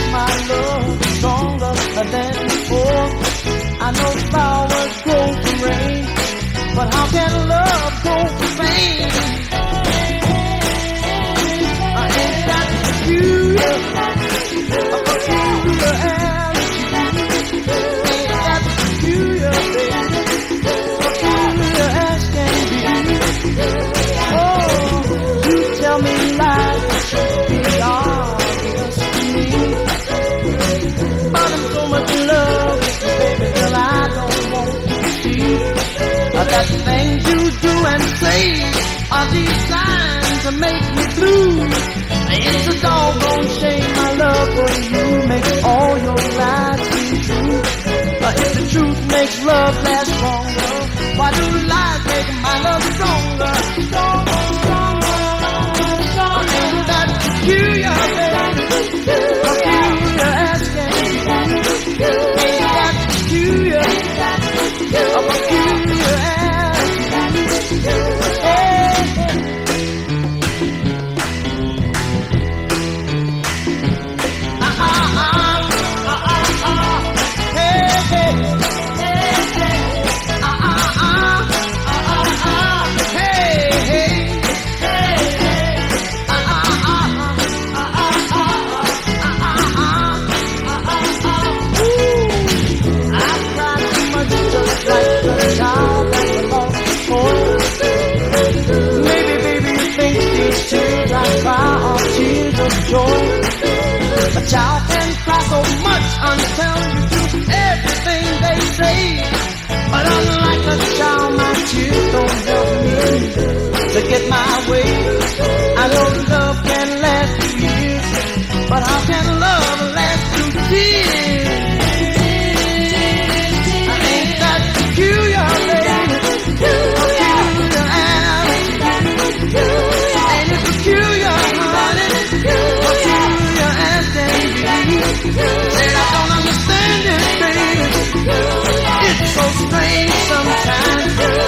my love stronger than before. I know flowers grow from rain, but how can love grow from pain? I ain't got peculiar attitude. Ain't got peculiar, baby, peculiar as can be. Oh, you tell me lies that should be obvious to me. But I'm so much in love with you, baby, girl, I don't want to see that things you do and say are designed to make me blue. It's a doggone shame my love for you makes all your lies seem true. If the truth makes love last longer, why do lies make my love stronger? Stronger, stronger, stronger. Ain't that peculiar, baby? Peculiar as can be. Ain't that peculiar? A peculiar attitude. Joy. A child can cry so much until you do everything they say. But unlike a child, my tears don't help me to get my way. I know love can last through years, but how can love last through tears? I ain't that peculiar, baby. Peculiar attitude. Ain't it peculiar, honey? Said I don't understand it, baby. It's so strange sometimes.